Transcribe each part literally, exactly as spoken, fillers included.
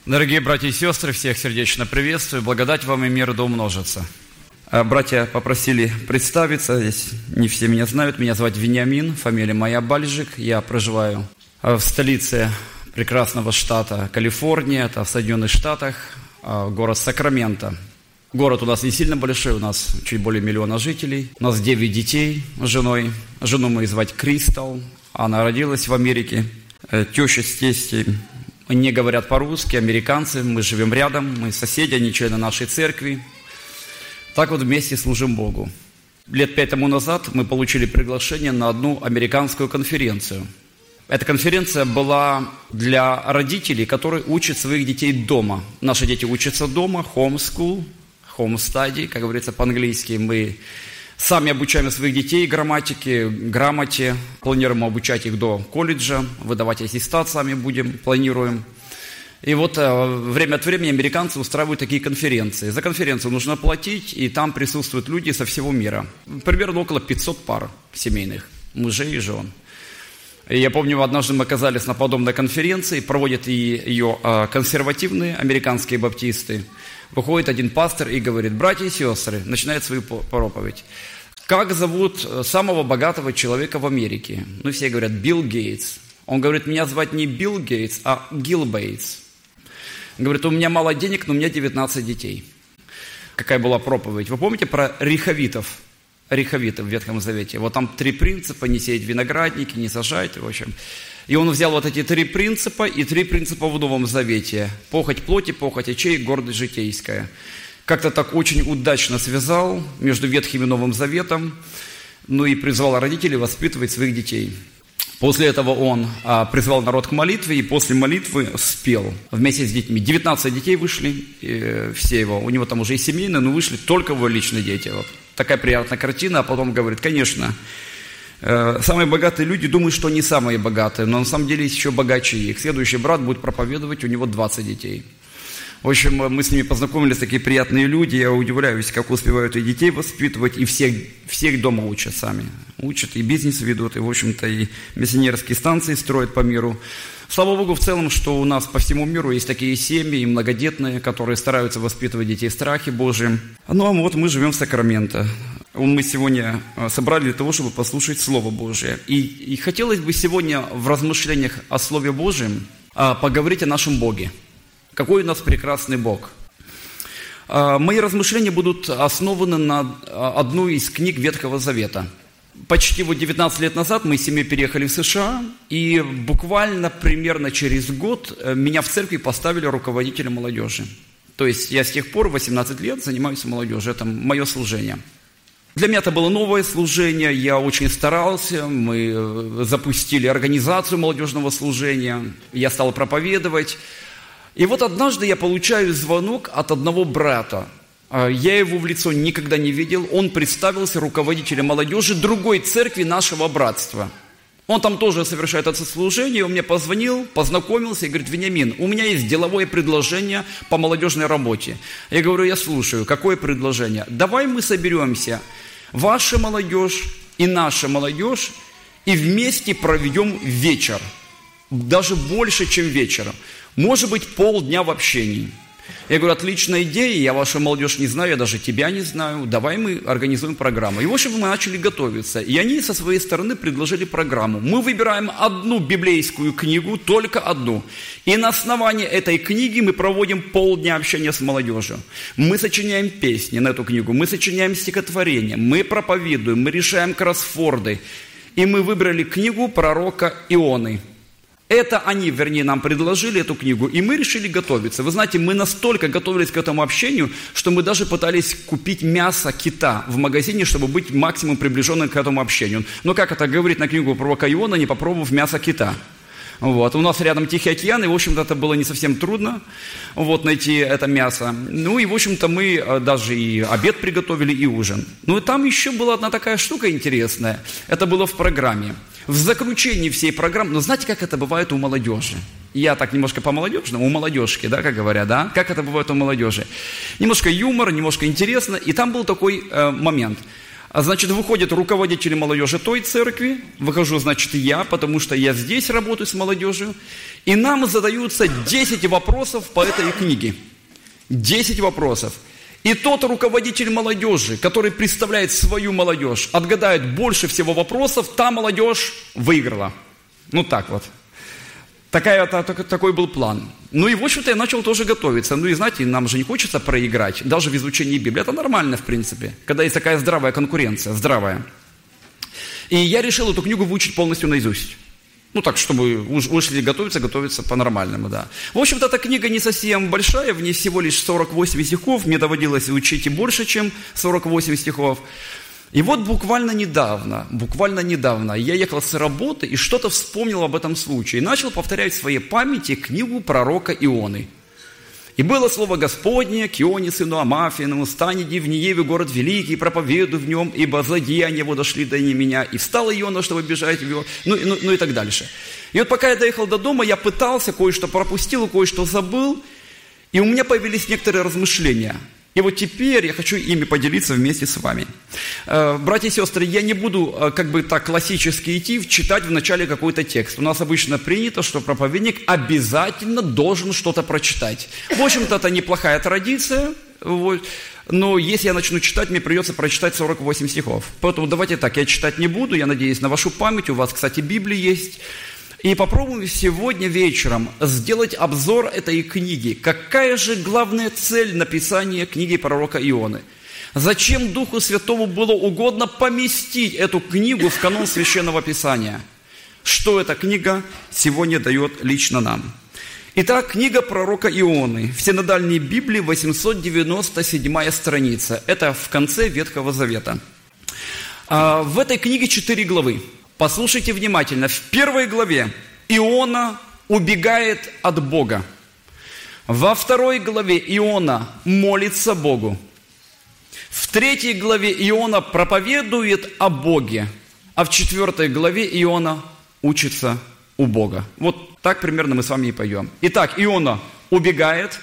Дорогие братья и сестры, всех сердечно приветствую. Благодать вам и мир да умножится. Братья попросили представиться. Здесь не все меня знают. Меня зовут Вениамин, фамилия моя Бальжик. Я проживаю в столице прекрасного штата Калифорния, это в Соединенных Штатах, город Сакраменто. Город у нас не сильно большой, у нас чуть более миллиона жителей. У нас девять детей с женой. Жену мы звать Кристал. Она родилась в Америке. Теща с тестем не говорят по-русски, американцы. Мы живем рядом, мы соседи, они члены нашей церкви. Так вот вместе служим Богу. Лет пять тому назад мы получили приглашение на одну американскую конференцию. Эта конференция была для родителей, которые учат своих детей дома. Наши дети учатся дома, homeschool, home study, как говорится по-английски. Мы сами обучаем своих детей грамматике, грамоте, планируем обучать их до колледжа, выдавать аттестат сами будем, планируем. И вот время от времени американцы устраивают такие конференции. За конференцию нужно платить, и там присутствуют люди со всего мира. Примерно около пятисот пар семейных, мужей и жен. И я помню, однажды мы оказались на подобной конференции, проводят ее консервативные американские баптисты. Выходит один пастор и говорит: братья и сестры, начинает свою проповедь. Как зовут самого богатого человека в Америке? Ну, все говорят: Билл Гейтс. Он говорит: меня звать не Билл Гейтс, а Гил Бейтс. Говорит: у меня мало денег, но у меня девятнадцать детей. Какая была проповедь? Вы помните про рехавитов? Рехавиты в Ветхом Завете. Вот там три принципа: не сеять виноградники, не сажать, в общем. И он взял вот эти три принципа и три принципа в Новом Завете. Похоть плоти, похоть очей, гордость житейская. Как-то так очень удачно связал между Ветхим и Новым Заветом, ну и призвал родителей воспитывать своих детей. После этого он а, призвал народ к молитве, и после молитвы спел вместе с детьми. девятнадцать детей вышли, и, все его, у него там уже и семейные, но вышли только его личные дети. Вот такая приятная картина, а потом говорит: конечно, э, самые богатые люди думают, что они самые богатые, но на самом деле есть еще богаче их. Следующий брат будет проповедовать, у него двадцать детей. В общем, мы с ними познакомились, такие приятные люди, я удивляюсь, как успевают и детей воспитывать, и всех, всех дома учат сами. Учат, и бизнес ведут, и, в общем-то, и миссионерские станции строят по миру. Слава Богу, в целом, что у нас по всему миру есть такие семьи, и многодетные, которые стараются воспитывать детей в страхе Божьем. Ну, а вот мы живем в Сакраменто. Мы сегодня собрали для того, чтобы послушать Слово Божие. И, и хотелось бы сегодня в размышлениях о Слове Божьем поговорить о нашем Боге. Какой у нас прекрасный Бог. Мои размышления будут основаны на одной из книг Ветхого Завета. Почти вот девятнадцать лет назад мы с семьей переехали в США, и буквально примерно через год меня в церкви поставили руководителем молодежи. То есть я с тех пор восемнадцать лет занимаюсь молодежью, это мое служение. Для меня это было новое служение, я очень старался, мы запустили организацию молодежного служения, я стал проповедовать. И вот однажды я получаю звонок от одного брата. Я его в лицо никогда не видел. Он представился руководителем молодежи другой церкви нашего братства. Он там тоже совершает это служение. Он мне позвонил, познакомился и говорит: Вениамин, у меня есть деловое предложение по молодежной работе. Я говорю: я слушаю, какое предложение? Давай мы соберемся, ваша молодежь и наша молодежь, и вместе проведем вечер. Даже больше, чем вечером. Может быть, полдня в общении. Я говорю: отличная идея, я вашу молодежь не знаю, я даже тебя не знаю, давай мы организуем программу. И в общем мы начали готовиться. И они со своей стороны предложили программу. Мы выбираем одну библейскую книгу, только одну. И на основании этой книги мы проводим полдня общения с молодежью. Мы сочиняем песни на эту книгу, мы сочиняем стихотворения, мы проповедуем, мы решаем кроссворды. И мы выбрали книгу пророка Ионы. Это они, вернее, нам предложили эту книгу, и мы решили готовиться. Вы знаете, мы настолько готовились к этому общению, что мы даже пытались купить мясо кита в магазине, чтобы быть максимум приближенным к этому общению. Но как это говорит на книгу пророка Иона, не попробовав мясо кита? Вот. У нас рядом Тихий океан, и, в общем-то, это было не совсем трудно вот, найти это мясо. Ну, и, в общем-то, мы даже и обед приготовили, и ужин. Ну, и там еще была одна такая штука интересная. Это было в программе. В заключении всей программы, ну, знаете, как это бывает у молодежи? Я так немножко по-молодежному, у молодежки, да, как говорят, да? Как это бывает у молодежи? Немножко юмор, немножко интересно. И там был такой э, момент. А значит, выходит руководитель молодежи той церкви, выхожу, значит, я, потому что я здесь работаю с молодежью, и нам задаются десять вопросов по этой книге. десять вопросов. И тот руководитель молодежи, который представляет свою молодежь, отгадает больше всего вопросов, та молодежь выиграла. Ну так вот. Такая, такой был план. Ну и, в общем-то, я начал тоже готовиться. Ну и, знаете, нам же не хочется проиграть, даже в изучении Библии. Это нормально, в принципе, когда есть такая здравая конкуренция, здравая. И я решил эту книгу выучить полностью наизусть. Ну так, чтобы ушли готовиться, готовиться по-нормальному, да. В общем-то, эта книга не совсем большая, в ней всего лишь сорок восемь стихов. Мне доводилось учить и больше, чем сорок восемь стихов. И вот буквально недавно, буквально недавно я ехал с работы и что-то вспомнил об этом случае. И начал повторять в своей памяти книгу пророка Ионы. «И было слово Господне к Ионе, сыну Амафьиному, стань, иди в Ниеве, город великий, проповедуй в нем, ибо злодеяния его дошли до меня. И встал Иона, чтобы бежать в его...» Ну, ну, ну и так дальше. И вот пока я доехал до дома, я пытался, кое-что пропустил, кое-что забыл, и у меня появились некоторые размышления. И вот теперь я хочу ими поделиться вместе с вами. Братья и сестры, я не буду как бы так классически идти, читать вначале какой-то текст. У нас обычно принято, что проповедник обязательно должен что-то прочитать. В общем-то, это неплохая традиция, вот. Но если я начну читать, мне придется прочитать сорок восемь стихов. Поэтому давайте так, я читать не буду, я надеюсь на вашу память, у вас, кстати, Библия есть. И попробуем сегодня вечером сделать обзор этой книги. Какая же главная цель написания книги пророка Ионы? Зачем Духу Святому было угодно поместить эту книгу в канон Священного Писания? Что эта книга сегодня дает лично нам? Итак, книга пророка Ионы. В синодальной Библии восемьсот девяносто седьмая страница. Это в конце Ветхого Завета. В этой книге четыре главы. Послушайте внимательно. В первой главе Иона убегает от Бога. Во второй главе Иона молится Богу. В третьей главе Иона проповедует о Боге. А в четвертой главе Иона учится у Бога. Вот так примерно мы с вами и пойдем. Итак, Иона убегает,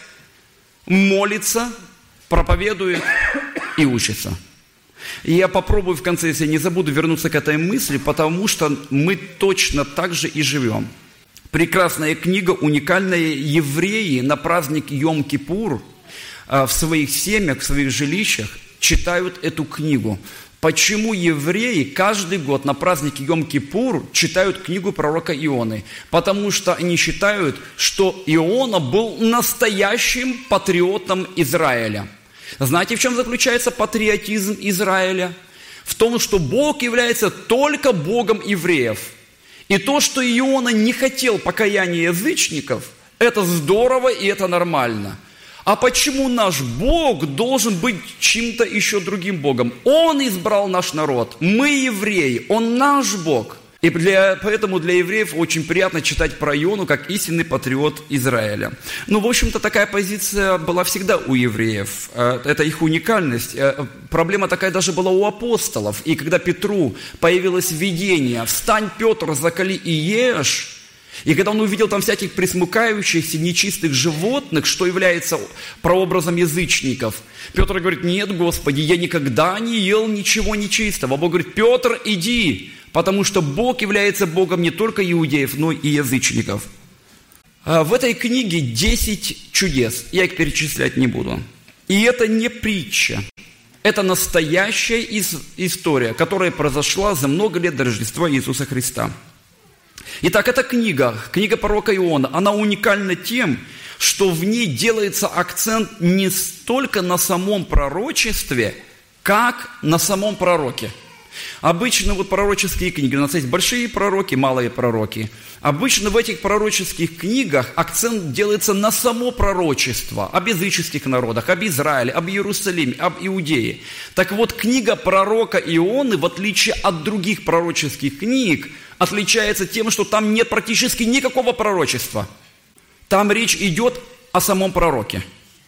молится, проповедует и учится. И я попробую в конце, если не забуду, вернуться к этой мысли, потому что мы точно так же и живем. Прекрасная книга, уникальная. Евреи на праздник Йом-Кипур в своих семьях, в своих жилищах читают эту книгу. Почему евреи каждый год на праздник Йом-Кипур читают книгу пророка Ионы? Потому что они считают, что Иона был настоящим патриотом Израиля. Знаете, в чем заключается патриотизм Израиля? В том, что Бог является только Богом евреев. И то, что Иона не хотел покаяния язычников, это здорово и это нормально. А почему наш Бог должен быть чем-то еще другим Богом? Он избрал наш народ, мы евреи, Он наш Бог. И для, поэтому для евреев очень приятно читать про Иону как истинный патриот Израиля. Ну, в общем-то, такая позиция была всегда у евреев. Это их уникальность. Проблема такая даже была у апостолов. И когда Петру появилось видение «Встань, Петр, закали и ешь», и когда он увидел там всяких пресмыкающихся, нечистых животных, что является прообразом язычников, Петр говорит: «Нет, Господи, я никогда не ел ничего нечистого». А Бог говорит: «Петр, иди». Потому что Бог является Богом не только иудеев, но и язычников. В этой книге десять чудес. Я их перечислять не буду. И это не притча. Это настоящая история, которая произошла за много лет до Рождества Иисуса Христа. Итак, эта книга, книга пророка Иона, она уникальна тем, что в ней делается акцент не столько на самом пророчестве, как на самом пророке. Обычно вот пророческие книги, у нас есть большие пророки, малые пророки. Обычно в этих пророческих книгах акцент делается на само пророчество, об языческих народах, об Израиле, об Иерусалиме, об Иудее. Так вот, книга пророка Ионы, в отличие от других пророческих книг, отличается тем, что там нет практически никакого пророчества. Там речь идет о самом пророке.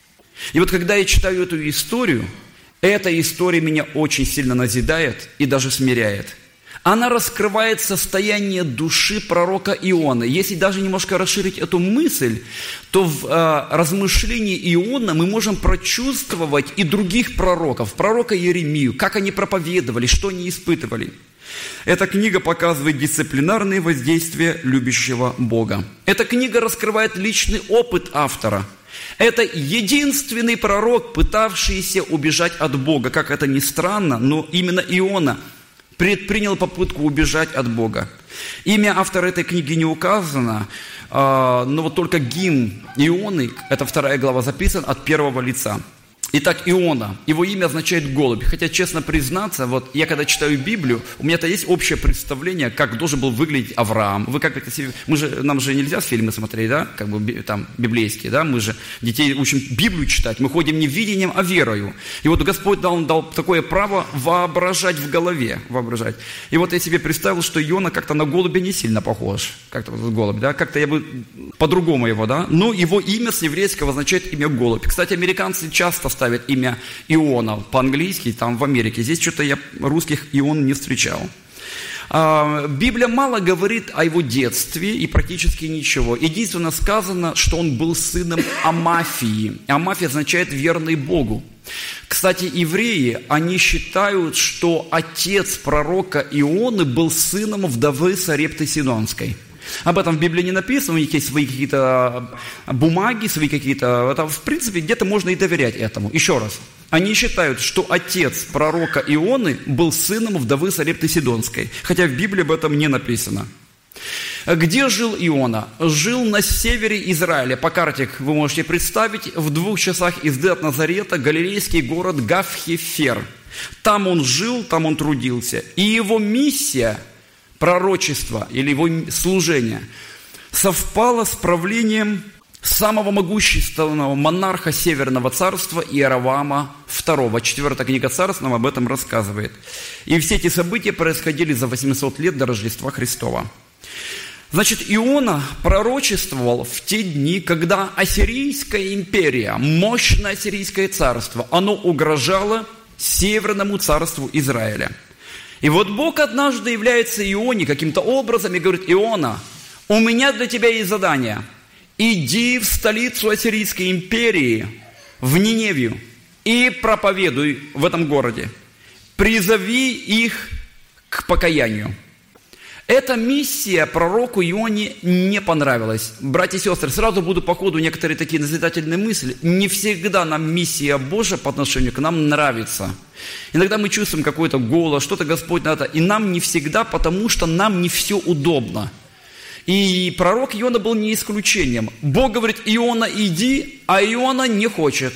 И вот когда я читаю эту историю, эта история меня очень сильно назидает и даже смиряет. она раскрывает состояние души пророка Ионы. Если даже немножко расширить эту мысль, то в э, размышлении Иона мы можем прочувствовать и других пророков, пророка Иеремию, как они проповедовали, что они испытывали. Эта книга показывает дисциплинарные воздействия любящего Бога. Эта книга раскрывает личный опыт автора. Это единственный пророк, пытавшийся убежать от Бога. Как это ни странно, но именно Иона предпринял попытку убежать от Бога. Имя автора этой книги не указано, но вот только гимн Ионы, это вторая глава, записан от первого лица. Итак, Иона, его имя означает голубь. Хотя, честно признаться, вот я когда читаю Библию, у меня-то есть общее представление, как должен был выглядеть Авраам. Вы как это себе... Мы же, нам же нельзя фильмы смотреть, да, как бы там библейские, да, мы же детей учим Библию читать, мы ходим не видением, а верою. И вот Господь дал, дал такое право воображать в голове, воображать. И вот я себе представил, что Иона как-то на голубя не сильно похож, как-то вот голубь, да, как-то я бы по-другому его, да, но его имя с еврейского означает имя голубь. Кстати, американцы часто ставят имя Иона по-английски, там в Америке. Здесь что-то я русских Ион не встречал. Библия мало говорит о его детстве и практически ничего. Единственно сказано, что он был сыном Амафии. Амафия означает «верный Богу». Кстати, евреи, они считают, что отец пророка Ионы был сыном вдовы Сарепты Сидонской. Об этом в Библии не написано, у них есть свои какие-то бумаги, свои какие-то... Это, в принципе, где-то можно и доверять этому. Еще раз. Они считают, что отец пророка Ионы был сыном вдовы Сарепты Сидонской, хотя в Библии об этом не написано. Где жил Иона? Жил на севере Израиля. По карте вы можете представить, в двух часах езды от Назарета галилейский город Гав-Хефер. Там он жил, там он трудился. И его миссия... пророчество или его служение совпало с правлением самого могущественного монарха Северного царства Иеровоама второго. Четвертая книга Царств нам об этом рассказывает. И все эти события происходили за восемьсот лет до Рождества Христова. Значит, Иона пророчествовал в те дни, когда Ассирийская империя, мощное Ассирийское царство, оно угрожало Северному царству Израиля. И вот Бог однажды является Ионе каким-то образом и говорит: Иона, у меня для тебя есть задание. Иди в столицу Ассирийской империи, в Ниневию, и проповедуй в этом городе. Призови их к покаянию. Эта миссия пророку Ионе не понравилась. Братья и сестры, сразу буду по ходу некоторые такие назидательные мысли. Не всегда нам миссия Божия по отношению к нам нравится. Иногда мы чувствуем какой-то голос, что-то Господь надо, и нам не всегда, потому что нам не все удобно. И пророк Иона был не исключением. Бог говорит: Иона, иди, а Иона не хочет.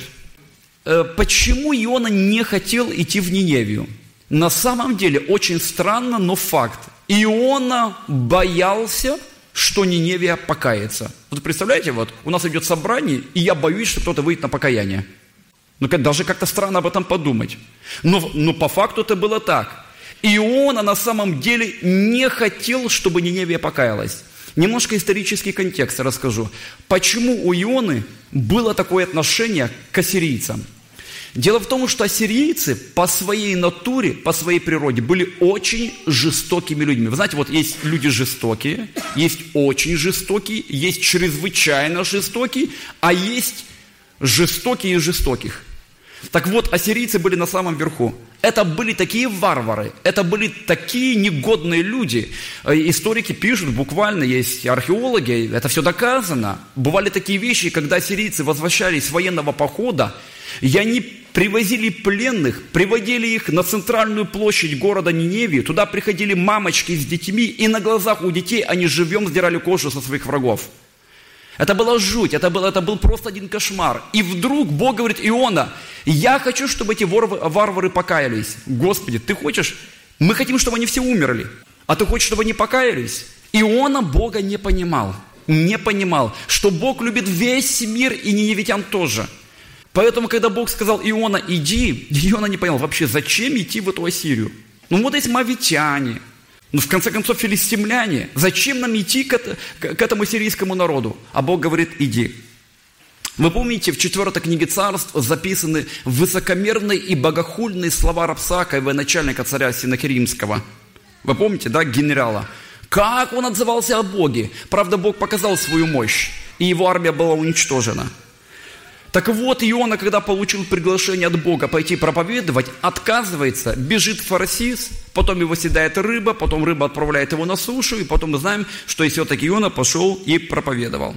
Почему Иона не хотел идти в Ниневию? На самом деле очень странно, но факт. Иона боялся, что Ниневия покается. Вот представляете, вот у нас идет собрание, и я боюсь, что кто-то выйдет на покаяние. Ну, даже как-то странно об этом подумать. Но, но по факту это было так. Иона на самом деле не хотел, чтобы Ниневия покаялась. Немножко исторический контекст расскажу. Почему у Ионы было такое отношение к ассирийцам? Дело в том, что ассирийцы по своей натуре, по своей природе были очень жестокими людьми. Вы знаете, вот есть люди жестокие, есть очень жестокие, есть чрезвычайно жестокие, а есть жестокие из жестоких. Так вот, ассирийцы были на самом верху. Это были такие варвары, это были такие негодные люди. Историки пишут, буквально есть археологи, это все доказано. Бывали такие вещи, когда ассирийцы возвращались с военного похода, и они привозили пленных, приводили их на центральную площадь города Ниневии, туда приходили мамочки с детьми, и на глазах у детей они живьем сдирали кожу со своих врагов. Это была жуть, это был, это был просто один кошмар. И вдруг Бог говорит: Иона, я хочу, чтобы эти варвары покаялись. Господи, ты хочешь? Мы хотим, чтобы они все умерли. А ты хочешь, чтобы они покаялись? Иона Бога не понимал. Не понимал, что Бог любит весь мир и ниневитян тоже. Поэтому, когда Бог сказал: Иона, иди, Иона не понял вообще, зачем идти в эту Ассирию. Ну вот есть моавитяне, ну в конце концов филистимляне. Зачем нам идти к, это, к этому сирийскому народу? А Бог говорит: иди. Вы помните, в четвертой книге Царств записаны высокомерные и богохульные слова Рабсака, военачальника царя Синахиримского. Вы помните, да, генерала? Как он отзывался о Боге? Правда, Бог показал свою мощь, и его армия была уничтожена. Так вот, Иона, когда получил приглашение от Бога пойти проповедовать, отказывается, бежит в Фарсис, потом его съедает рыба, потом рыба отправляет его на сушу, и потом мы знаем, что и все-таки Иона пошел и проповедовал.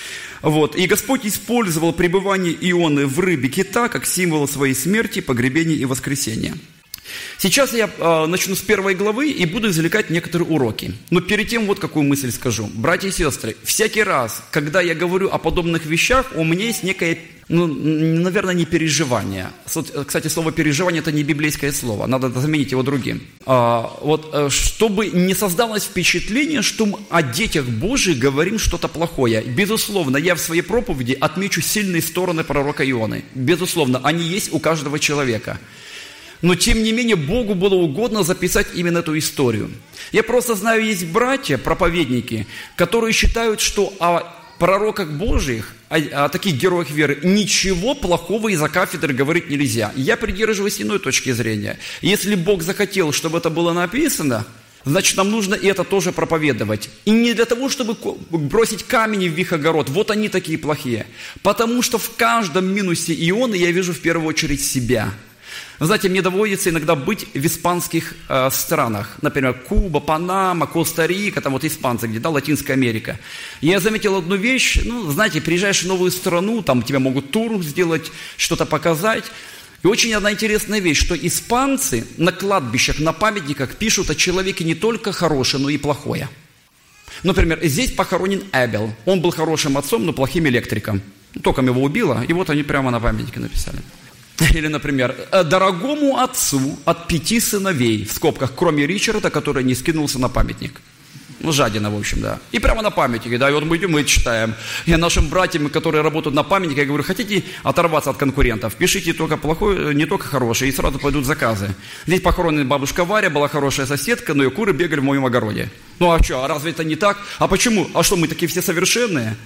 Вот. И Господь использовал пребывание Ионы в рыбе кита как символ своей смерти, погребения и воскресения. Сейчас я э, начну с первой главы и буду извлекать некоторые уроки. Но перед тем вот какую мысль скажу. Братья и сестры, всякий раз, когда я говорю о подобных вещах, у меня есть некое, ну, наверное, не переживание. Кстати, слово «переживание» – это не библейское слово, надо заменить его другим. А, вот, чтобы не создалось впечатление, что мы о детях Божьих говорим что-то плохое. Безусловно, я в своей проповеди отмечу сильные стороны пророка Ионы. Безусловно, они есть у каждого человека. Но, тем не менее, Богу было угодно записать именно эту историю. Я просто знаю, есть братья, проповедники, которые считают, что о пророках Божьих, о, о таких героях веры, ничего плохого из-за кафедры говорить нельзя. Я придерживаюсь иной точки зрения. Если Бог захотел, чтобы это было написано, значит, нам нужно и это тоже проповедовать. И не для того, чтобы бросить камни в их огород. Вот они такие плохие. Потому что в каждом минусе Ионы я вижу в первую очередь себя. Вы знаете, мне доводится иногда быть в испанских э, странах, например, Куба, Панама, Коста-Рика, там вот испанцы, где, да, Латинская Америка. И я заметил одну вещь, ну, знаете, приезжаешь в новую страну, там тебе могут тур сделать, что-то показать. И очень одна интересная вещь, что испанцы на кладбищах, на памятниках пишут о человеке не только хорошее, но и плохое. Например, здесь похоронен Эбел. Он был хорошим отцом, но плохим электриком. Током его убило, и вот они прямо на памятнике написали. Или, например, дорогому отцу от пяти сыновей, в скобках, кроме Ричарда, который не скинулся на памятник. Ну, жадина, в общем, да. И прямо на памятнике, да, и вот мы идем, мы читаем. Я нашим братьям, которые работают на памятнике, я говорю, хотите оторваться от конкурентов, пишите только плохое, не только хорошее, и сразу пойдут заказы. Здесь похоронена бабушка Варя, была хорошая соседка, но ее куры бегали в моем огороде. Ну, а что, а разве это не так? А почему? А что, мы такие все совершенные?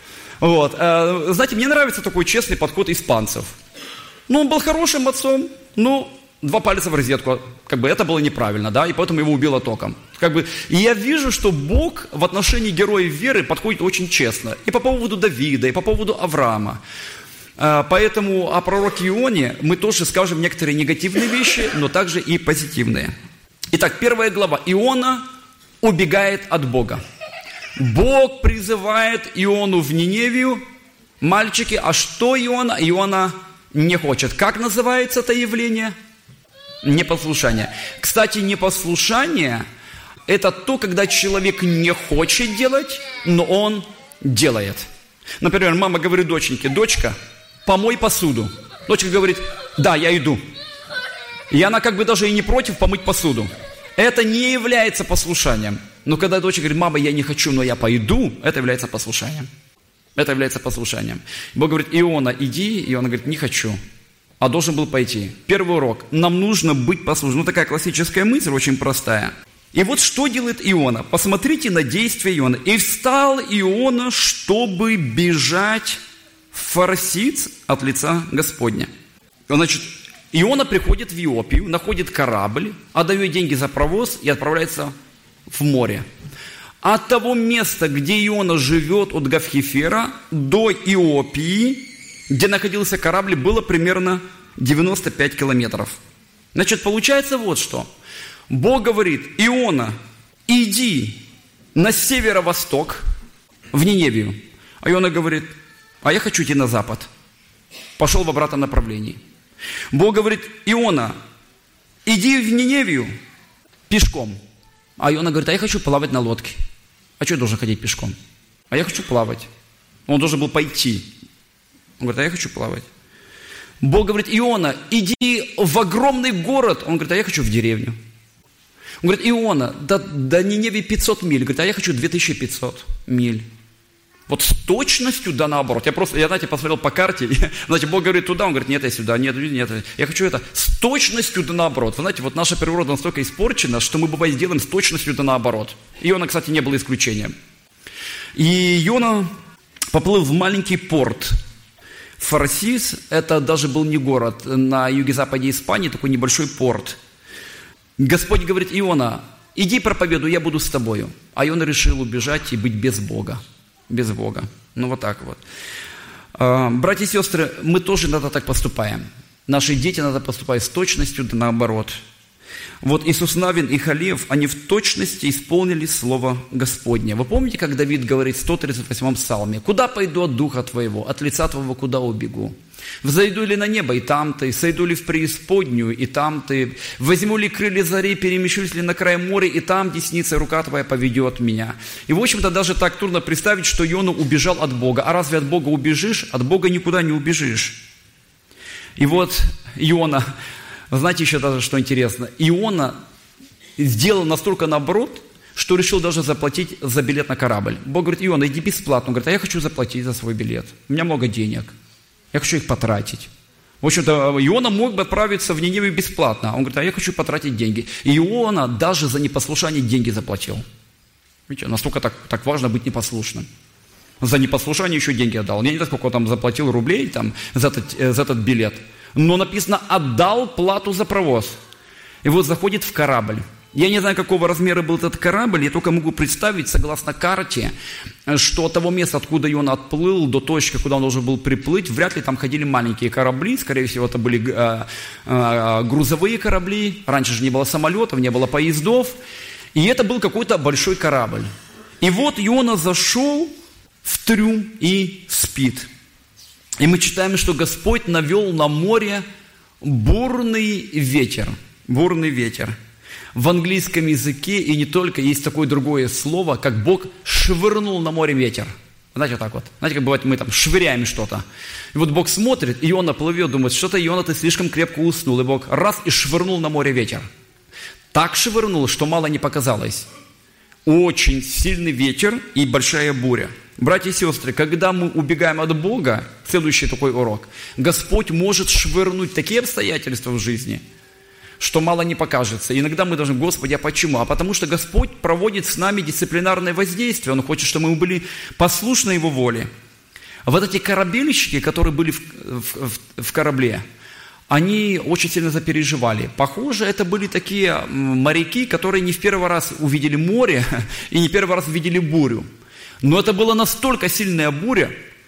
Вот. Знаете, мне нравится такой честный подход испанцев. Ну, он был хорошим отцом, ну, два пальца в розетку, как бы это было неправильно, да, и поэтому его убило током. Как бы, и я вижу, что Бог в отношении героев веры подходит очень честно. И по поводу Давида, и по поводу Авраама. Поэтому о пророке Ионе мы тоже скажем некоторые негативные вещи, но также и позитивные. Итак, первая глава. Иона убегает от Бога. Бог призывает Иону в Ниневию. Мальчики, а что Иона? Иона не хочет. Как называется это явление? Непослушание. Кстати, непослушание – это то, когда человек не хочет делать, но он делает. Например, мама говорит доченьке: дочка, помой посуду. Дочка говорит: да, я иду. И она как бы даже и не против помыть посуду. Это не является послушанием. Но когда дочка говорит: мама, я не хочу, но я пойду, это является послушанием. Это является послушанием. Бог говорит: Иона, иди. И он говорит: не хочу, а должен был пойти. Первый урок. Нам нужно быть послушным. Ну, такая классическая мысль, очень простая. И вот что делает Иона. Посмотрите на действия Иона. «И встал Иона, чтобы бежать в Фарсис от лица Господня». Значит, Иона приходит в Иопию, находит корабль, отдает деньги за провоз и отправляется в море. От того места, где Иона живет, от Гавхефера до Иопии, где находился корабль, было примерно девяносто пять километров. Значит, получается вот что. Бог говорит: Иона, иди на северо-восток, в Ниневию. А Иона говорит: а я хочу идти на запад. Пошел в обратном направлении. Бог говорит: Иона, иди в Ниневию пешком. А Иона говорит: а я хочу плавать на лодке. А что я должен ходить пешком? А я хочу плавать. Он должен был пойти. Он говорит: а я хочу плавать. Бог говорит: Иона, иди в огромный город. Он говорит: а я хочу в деревню. Он говорит: Иона, до, до Ниневии пятьсот миль. Говорит: а я хочу две тысячи пятьсот миль. Вот с точностью да наоборот. Я просто, я, знаете, посмотрел по карте. И, знаете, Бог говорит туда, он говорит: нет, я сюда, нет, нет. Я хочу это с точностью да наоборот. Вы знаете, вот наша природа настолько испорчена, что мы бывает делаем с точностью да наоборот. Иона, кстати, не было исключением. И Иона поплыл в маленький порт. Фарсис, это даже был не город, на юго-западе Испании, такой небольшой порт. Господь говорит: Иона, иди проповедуй, я буду с тобою. А Иона решил убежать и быть без Бога. Без Бога. Ну вот так вот. Братья и сестры, мы тоже иногда так поступаем. Наши дети иногда поступают с точностью, да наоборот. Вот Иисус Навин и Халев, они в точности исполнили Слово Господне. Вы помните, как Давид говорит в сто тридцать восьмом псалме: «Куда пойду от Духа Твоего, от лица Твоего куда убегу? Взойду ли на небо, и там Ты, сойду ли в преисподнюю, и там Ты, возьму ли крылья зари, перемещусь ли на край моря, и там десница рука Твоя поведет меня». И, в общем-то, даже так трудно представить, что Иона убежал от Бога. А разве от Бога убежишь? От Бога никуда не убежишь. И вот Иона... Знаете еще даже, что интересно? Иона сделал настолько наоборот, что решил даже заплатить за билет на корабль. Бог говорит: Иона, иди бесплатно. Он говорит: а я хочу заплатить за свой билет. У меня много денег. Я хочу их потратить. В общем-то, Иона мог бы отправиться в Ниневию бесплатно. Он говорит: а я хочу потратить деньги. И Иона даже за непослушание деньги заплатил. Видите, настолько так, так важно быть непослушным. За непослушание еще деньги отдал. Я не знаю, сколько он там заплатил рублей там, за, этот, за этот билет. Но написано: отдал плату за провоз. И вот заходит в корабль. Я не знаю, какого размера был этот корабль, я только могу представить, согласно карте, что от того места, откуда он отплыл, до точки, куда он должен был приплыть, вряд ли там ходили маленькие корабли, скорее всего, это были э, э, грузовые корабли. Раньше же не было самолетов, не было поездов. И это был какой-то большой корабль. И вот Иона зашел в трюм и спит. И мы читаем, что Господь навел на море бурный ветер. Бурный ветер. В английском языке и не только есть такое другое слово, как Бог швырнул на море ветер. Знаете, вот так вот. Знаете, как бывает, мы там швыряем что-то. И вот Бог смотрит, и Иона плывет, думает: что-то, Иона, ты слишком крепко уснул. И Бог раз и швырнул на море ветер. Так швырнул, что мало не показалось. Очень сильный ветер и большая буря. Братья и сестры, когда мы убегаем от Бога, следующий такой урок, Господь может швырнуть такие обстоятельства в жизни, что мало не покажется. И иногда мы должны: Господи, а почему? А потому что Господь проводит с нами дисциплинарное воздействие. Он хочет, чтобы мы были послушны Его воле. Вот эти корабельщики, которые были в, в, в корабле, они очень сильно запереживали. Похоже, это были такие моряки, которые не в первый раз увидели море и не первый раз увидели бурю. Но это была настолько сильная буря,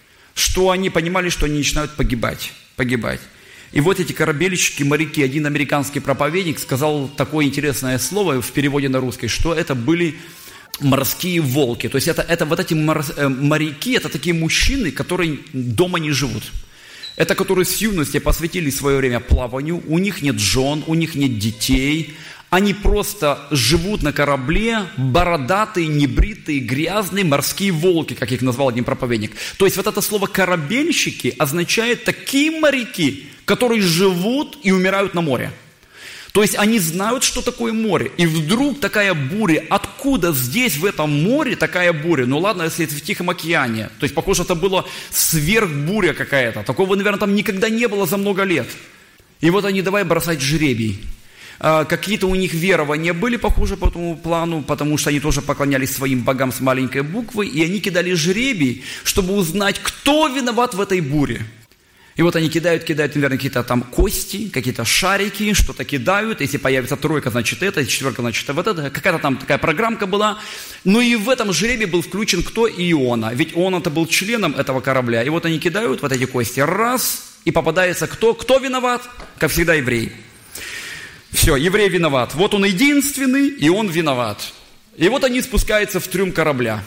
что они понимали, что они начинают погибать. погибать. И вот эти корабельщики, моряки, один американский проповедник сказал такое интересное слово в переводе на русский, что это были морские волки. То есть это, это вот эти моряки, это такие мужчины, которые дома не живут. Это которые с юности посвятили свое время плаванию, у них нет жен, у них нет детей. Они просто живут на корабле, бородатые, небритые, грязные морские волки, как их назвал один проповедник. То есть вот это слово «корабельщики» означает такие моряки, которые живут и умирают на море. То есть они знают, что такое море. И вдруг такая буря. Откуда здесь, в этом море, такая буря? Ну ладно, если это в Тихом океане. То есть, похоже, это была сверхбуря какая-то. Такого, наверное, там никогда не было за много лет. И вот они давай бросать жребий. Какие-то у них верования были похожи по этому плану, потому что они тоже поклонялись своим богам с маленькой буквы, и они кидали жребий, чтобы узнать, кто виноват в этой буре. И вот они кидают, кидают, наверное, какие-то там кости, какие-то шарики, что-то кидают. Если появится тройка, значит это, если четверка, значит вот это. Какая-то там такая программка была. Но и в этом жребии был включен кто? Иона. Ведь Иона-то был членом этого корабля. И вот они кидают вот эти кости. Раз, и попадается кто? Кто виноват? Как всегда, еврей. Все, еврей виноват. Вот он единственный, и он виноват. И вот они спускаются в трюм корабля.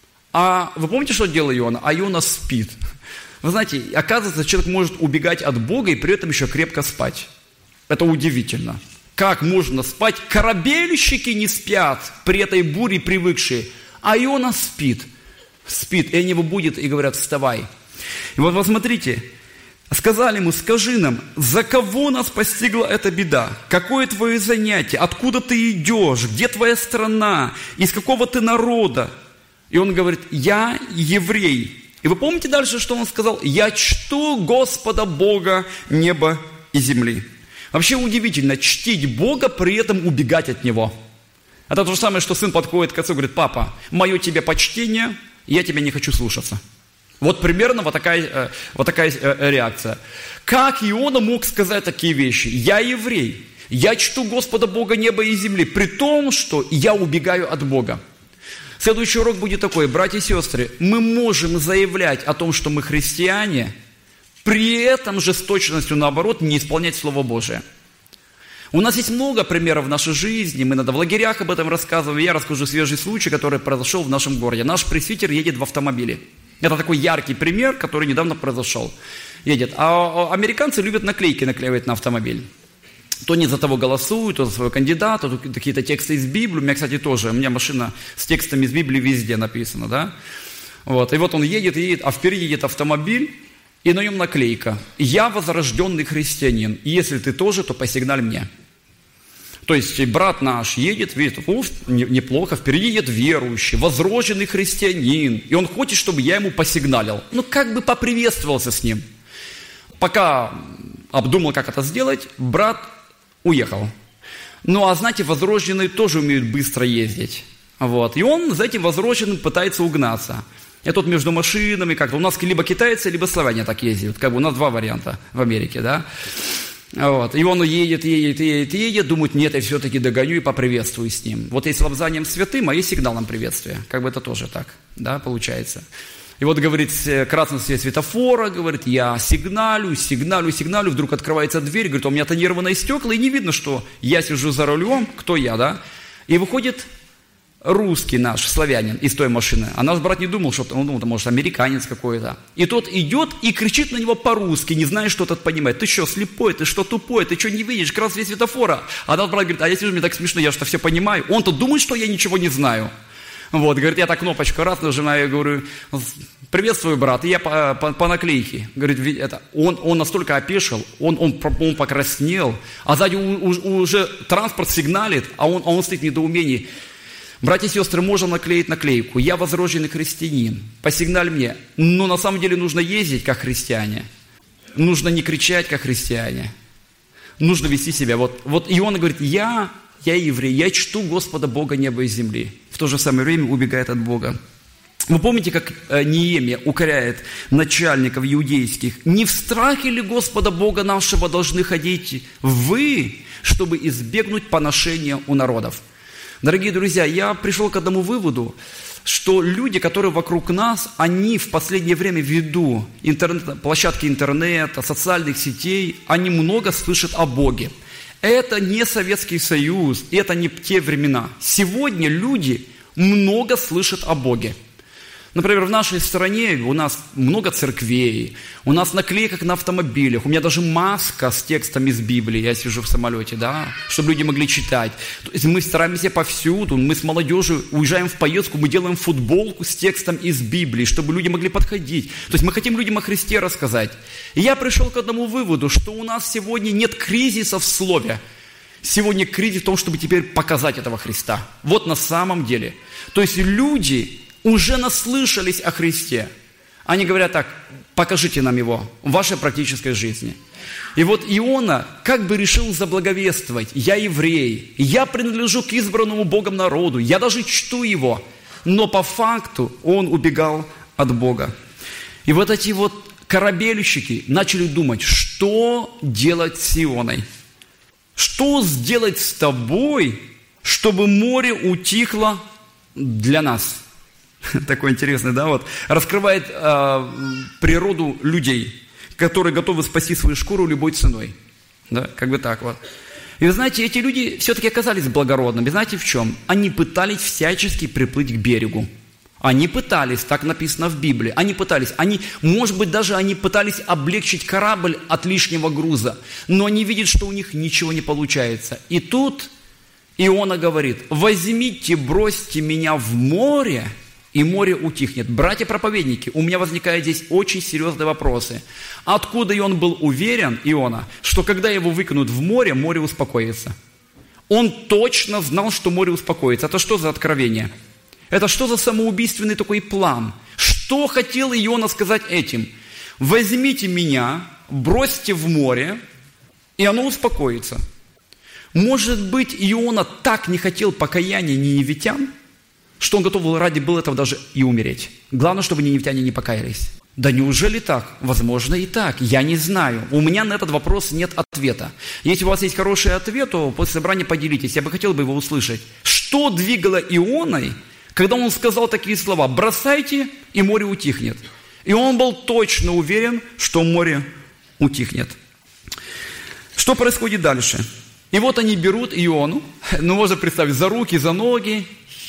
А вы помните, что делал Иона? А Иона спит. Вы знаете, оказывается, человек может убегать от Бога и при этом еще крепко спать. Это удивительно. Как можно спать? Корабельщики не спят при этой буре привыкшие. А Иона спит. Спит. И они его будут и говорят: вставай. И вот посмотрите. Сказали ему: скажи нам, за кого нас постигла эта беда? Какое твое занятие? Откуда ты идешь? Где твоя страна? Из какого ты народа? И он говорит: я еврей. И вы помните дальше, что он сказал? Я чту Господа Бога неба и земли. Вообще удивительно, чтить Бога, при этом убегать от Него. Это то же самое, что сын подходит к отцу и говорит: папа, мое тебе почтение, я тебя не хочу слушаться. Вот примерно вот такая, вот такая реакция. Как Иона мог сказать такие вещи? Я еврей. Я чту Господа Бога неба и земли, при том, что я убегаю от Бога. Следующий урок будет такой, братья и сестры, мы можем заявлять о том, что мы христиане, при этом же с точностью наоборот не исполнять Слово Божие. У нас есть много примеров в нашей жизни, мы иногда в лагерях об этом рассказываем, я расскажу свежий случай, который произошел в нашем городе. Наш пресвитер едет в автомобиле. Это такой яркий пример, который недавно произошел. Едет. А американцы любят наклейки наклеивать на автомобиль. То не за того голосуют, то за своего кандидата, то какие-то тексты из Библии. У меня, кстати, тоже, у меня машина с текстами из Библии везде написана, да. Вот. И вот он едет, едет, а впереди едет автомобиль, и на нем наклейка. «Я возрожденный христианин, и если ты тоже, то посигналь мне». То есть брат наш едет, видит, уф, неплохо, впереди едет верующий, возрожденный христианин, и он хочет, чтобы я ему посигналил. Ну, как бы поприветствовался с ним. Пока обдумал, как это сделать, брат уехал. Ну, а знаете, возрожденные тоже умеют быстро ездить. Вот. И он за этим возрожденным пытается угнаться. И тут между машинами как-то, у нас либо китайцы, либо славяне так ездят. Как бы у нас два варианта в Америке, да. Вот. И он едет, едет, едет, едет, думает, нет, я все-таки догоню и поприветствую с ним. Вот есть лобзанием святым, а есть сигналом приветствия. Как бы это тоже так, да, получается. И вот, говорит, красный свет светофора, говорит, я сигналю, сигналю, сигналю, вдруг открывается дверь, говорит, у меня тонированные стекла, и не видно, что я сижу за рулем, кто я, да. И выходит русский наш, славянин из той машины. А наш брат не думал, что он думал, может, американец какой-то. И тот идет и кричит на него по-русски, не зная, что тот понимает. Ты что, слепой, ты что, тупой, ты что, не видишь, красный свет светофора? А наш брат говорит, а я сижу, мне так смешно, я что все понимаю. Он-то думает, что я ничего не знаю. Вот, говорит, я так кнопочку раз нажимаю, я говорю, приветствую, брат, и я по, по, по наклейке. Говорит, это, он, он настолько опешил, он, он, он покраснел, а сзади у, у, уже транспорт сигналит, а он, а он стоит в недоумении. Братья и сестры, можно наклеить наклейку. Я возрожденный христианин. Посигналь мне. Но на самом деле нужно ездить, как христиане. Нужно не кричать, как христиане. Нужно вести себя. Вот, вот Иона говорит, я, я еврей, я чту Господа Бога неба и земли. В то же самое время убегает от Бога. Вы помните, как Неемия укоряет начальников иудейских? Не в страхе ли Господа Бога нашего должны ходить вы, чтобы избегнуть поношения у народов? Дорогие друзья, я пришел к одному выводу, что люди, которые вокруг нас, они в последнее время ввиду интернет, площадки интернета, социальных сетей, они много слышат о Боге. Это не Советский Союз, это не те времена. Сегодня люди много слышат о Боге. Например, в нашей стране у нас много церквей, у нас наклейка на автомобилях, у меня даже маска с текстом из Библии, я сижу в самолете, да, чтобы люди могли читать. То есть мы стараемся повсюду, мы с молодежью уезжаем в поездку, мы делаем футболку с текстом из Библии, чтобы люди могли подходить. То есть мы хотим людям о Христе рассказать. И я пришел к одному выводу, что у нас сегодня нет кризиса в слове. Сегодня кризис в том, чтобы теперь показать этого Христа. Вот на самом деле. То есть люди уже наслышались о Христе. Они говорят так, покажите нам Его в вашей практической жизни. И вот Иона как бы решил заблаговествовать, я еврей, я принадлежу к избранному Богом народу, я даже чту Его, но по факту он убегал от Бога. И вот эти вот корабельщики начали думать, что делать с Ионой? Что сделать с тобой, чтобы море утихло для нас? Такой интересный, да, вот, раскрывает э, природу людей, которые готовы спасти свою шкуру любой ценой, да, как бы так вот. И вы знаете, эти люди все-таки оказались благородными, знаете в чем? Они пытались всячески приплыть к берегу. Они пытались, так написано в Библии, они пытались, они, может быть, даже они пытались облегчить корабль от лишнего груза, но они видят, что у них ничего не получается. И тут Иона говорит, возьмите, бросьте меня в море, и море утихнет. Братья-проповедники, у меня возникают здесь очень серьезные вопросы. Откуда и он был уверен, Иона, что когда его выкинут в море, море успокоится? Он точно знал, что море успокоится. Это что за откровение? Это что за самоубийственный такой план? Что хотел Иона сказать этим? Возьмите меня, бросьте в море, и оно успокоится. Может быть, Иона так не хотел покаяния ниневитян, что он готов был ради был этого даже и умереть. Главное, чтобы ниневитяне не покаялись. Да неужели так? Возможно и так. Я не знаю. У меня на этот вопрос нет ответа. Если у вас есть хороший ответ, то после собрания поделитесь. Я бы хотел бы его услышать. Что двигало Ионой, когда он сказал такие слова: «Бросайте, и море утихнет». И он был точно уверен, что море утихнет. Что происходит дальше? И вот они берут Иону, ну можно представить, за руки, за ноги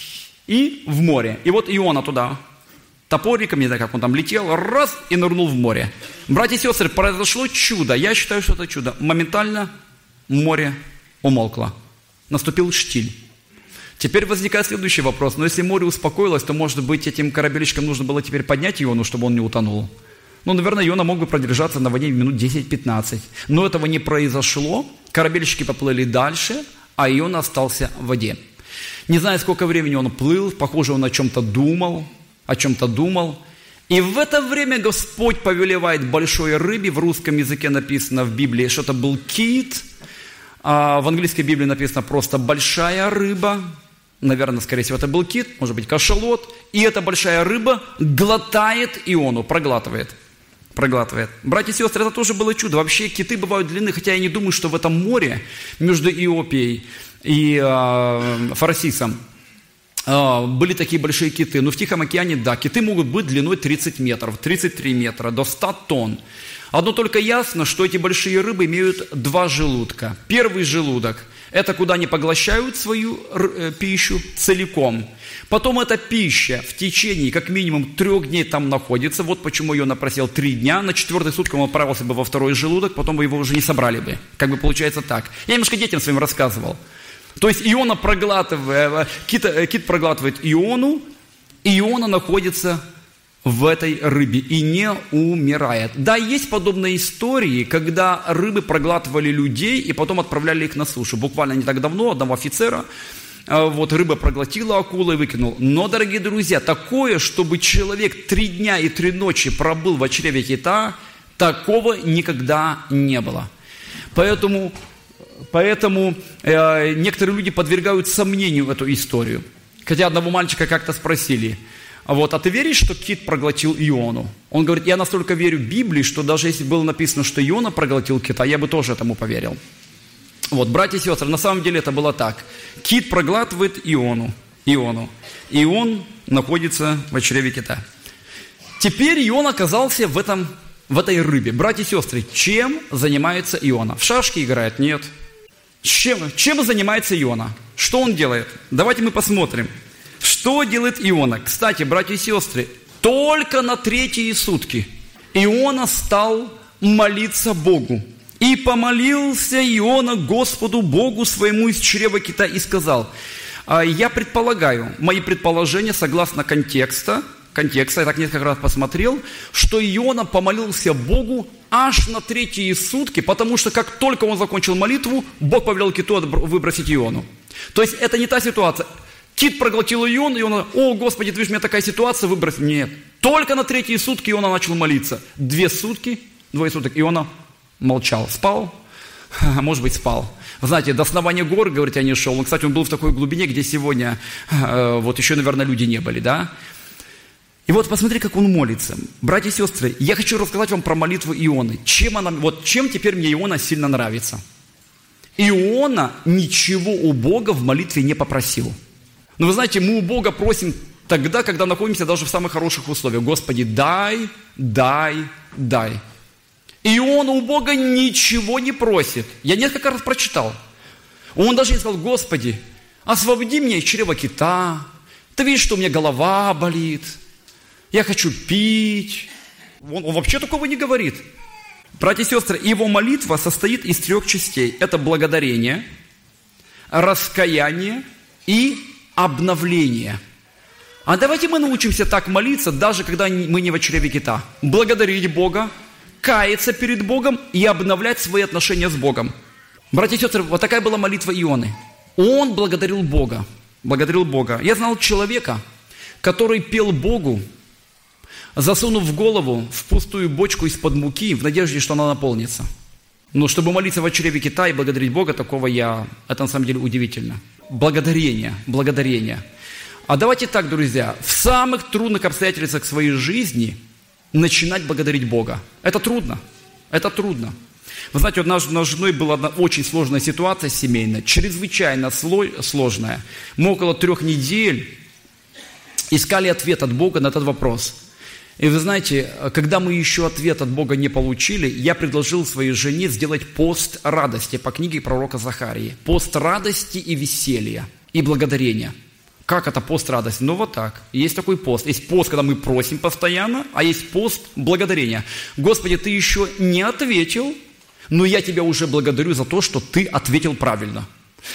и в море. И вот Иона туда топориком, не знаю, как он там летел, раз, и нырнул в море. Братья и сестры, произошло чудо. Я считаю, что это чудо. Моментально море умолкло. Наступил штиль. Теперь возникает следующий вопрос. Но если море успокоилось, то, может быть, этим корабельщикам нужно было теперь поднять Иону, чтобы он не утонул. Ну, наверное, Иона мог бы продержаться на воде минут десять-пятнадцать. Но этого не произошло. Корабельщики поплыли дальше, а Иона остался в воде. Не знаю, сколько времени он плыл. Похоже, он о чем-то думал. О чем-то думал. И в это время Господь повелевает большой рыбе. В русском языке написано в Библии, что это был кит. А в английской Библии написано просто «большая рыба». Наверное, скорее всего, это был кит, может быть, кашалот. И эта большая рыба глотает Иону, проглатывает. Проглатывает. Братья и сестры, это тоже было чудо. Вообще киты бывают длинны, хотя я не думаю, что в этом море между Иопией и э, Фарсисом э, были такие большие киты. Но в Тихом океане, да, киты могут быть длиной тридцать метров, тридцать три метра, до ста тонн. Одно только ясно, что эти большие рыбы имеют два желудка. Первый желудок – это куда они поглощают свою пищу целиком. Потом эта пища в течение как минимум трех дней там находится. Вот почему Иона просил три дня. На четвертый сутки он отправился бы во второй желудок, потом бы его уже не собрали бы. Как бы получается так. Я немножко детям своим рассказывал. То есть Иона проглатывает, кит, кит проглатывает Иону, и Иона находится в этой рыбе и не умирает. Да, есть подобные истории, когда рыбы проглатывали людей и потом отправляли их на сушу. Буквально не так давно одного офицера вот рыба проглотила акулу и выкинул. Но, дорогие друзья, такое, чтобы человек три дня и три ночи пробыл в чреве кита, такого никогда не было. Поэтому, поэтому э, некоторые люди подвергают сомнению эту историю. Хотя одного мальчика как-то спросили: вот, а ты веришь, что кит проглотил Иону? Он говорит: я настолько верю в Библии, что даже если было написано, что Иона проглотил кита, я бы тоже этому поверил. Вот, братья и сестры, на самом деле это было так. Кит проглатывает Иону, Иону, и он находится в чреве кита. Теперь Иона оказался в, этом, в этой рыбе. Братья и сестры, чем занимается Иона? В шашки играет? Нет. Чем, чем занимается Иона? Что он делает? Давайте мы посмотрим. Что делает Иона? Кстати, братья и сестры, только на третьи сутки Иона стал молиться Богу. «И помолился Иона Господу Богу своему из чрева кита и сказал». Я предполагаю, мои предположения согласно контекста, контекста, я так несколько раз посмотрел, что Иона помолился Богу аж на третьи сутки, потому что как только он закончил молитву, Бог повелел киту выбросить Иону. То есть это не та ситуация. Кит проглотил Иону, и он: «О, Господи, ты видишь, у меня такая ситуация, выбрось». Нет. Только на третьи сутки Иона начал молиться. Две сутки, двое суток Иона молчал. Спал? Может быть, спал. Вы знаете, до основания гор, говорит, я не шел. Он, кстати, он был в такой глубине, где сегодня э, вот еще, наверное, люди не были, да? И вот посмотри, как он молится. Братья и сестры, я хочу рассказать вам про молитву Ионы. Чем она, вот чем теперь мне Иона сильно нравится. Иона ничего у Бога в молитве не попросил. Но вы знаете, мы у Бога просим тогда, когда находимся даже в самых хороших условиях. Господи, дай, дай, дай. Иона у Бога ничего не просит. Я несколько раз прочитал. Он даже не сказал: Господи, освободи меня из чрева кита. Ты видишь, что у меня голова болит. Я хочу пить. Он, он вообще такого не говорит. Братья и сестры, его молитва состоит из трех частей. Это благодарение, раскаяние и обновление. А давайте мы научимся так молиться, даже когда мы не в чреве кита. Благодарить Бога, каяться перед Богом и обновлять свои отношения с Богом. Братья и сестры, вот такая была молитва Ионы. Он благодарил Бога. Благодарил Бога. Я знал человека, который пел Богу, засунув голову в пустую бочку из-под муки в надежде, что она наполнится. Но чтобы молиться в чреве кита и благодарить Бога, такого я... Это на самом деле удивительно. Благодарение, благодарение. А давайте так, друзья, в самых трудных обстоятельствах своей жизни начинать благодарить Бога. Это трудно. Это трудно. Вы знаете, вот у нас с женой была одна очень сложная ситуация семейная, чрезвычайно сложная. Мы около трех недель искали ответ от Бога на этот вопрос. И вы знаете, когда мы еще ответ от Бога не получили, я предложил своей жене сделать пост радости по книге пророка Захарии. Пост радости и веселья, и благодарения. Как это пост радости? Ну вот так. Есть такой пост. Есть пост, когда мы просим постоянно, а есть пост благодарения. Господи, Ты еще не ответил, но я Тебя уже благодарю за то, что Ты ответил правильно.